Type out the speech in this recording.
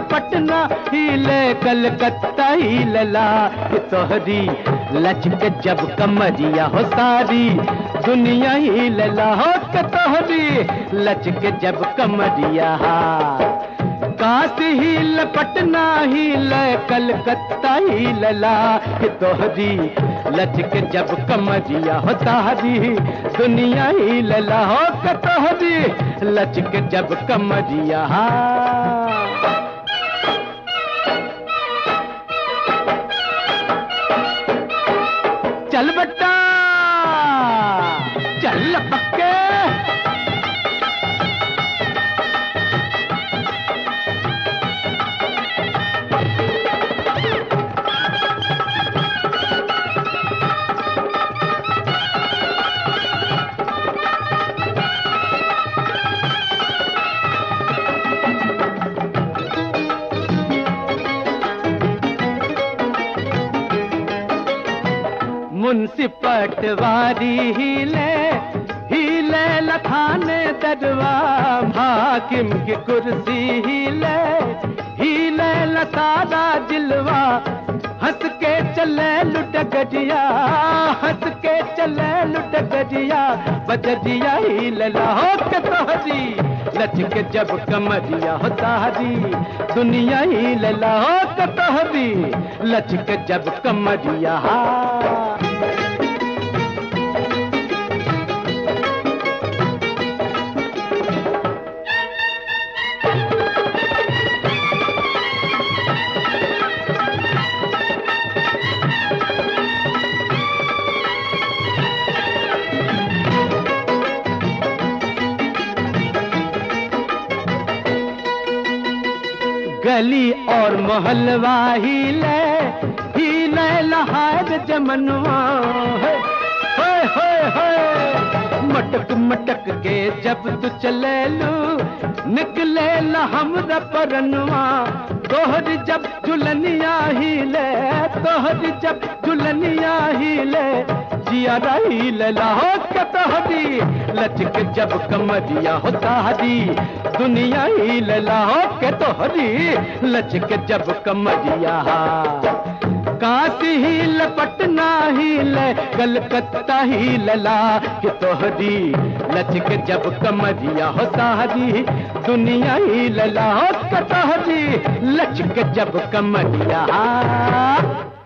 पटना हिले कलकत्ता ही लला कि तोहरी लचक जब कमरिया हो सारी दुनिया ही लला हो कि तोहरी लचक जब कमरिया। काशी हील पटना हील कलकत्ता ही लला कि तोहरी लचक जब कमरिया हो सारी दुनिया ही लला हो कि तोहरी लचक जब कमरिया। चल बट्टा चल पक्के मुंशी पटवारी हिले हिले लखाने दरवा हाकिम की कुर्सी हिले हिले लसारा जिलवा हंस के चले लुट गजिया हंस के चले लुट गजिया बजरिया ही लला हो के तोहरी लचक जब कमरिया हो सारी दुनिया ही लला हो के तोहरी लचक जब कमरिया। गली और मोहल्ला हिले लहार जमनवा मटक मटक के जब तू चले लू निकले हमरा परनवा तोहरी जब झुलनिया हिले तोहरी जब झुलनिया हिले जिया रही लहो के तोहरी लचक जब कमरिया हो तारी दुनिया ही लहो के तोहरी लचक जब कमरिया। काशी हील पटना हील कलकत्ता ही लला कि तोहरी लचक जब कमरिया हो सारी दुनिया ही लला हो के तोहरी लचक जब कमरिया।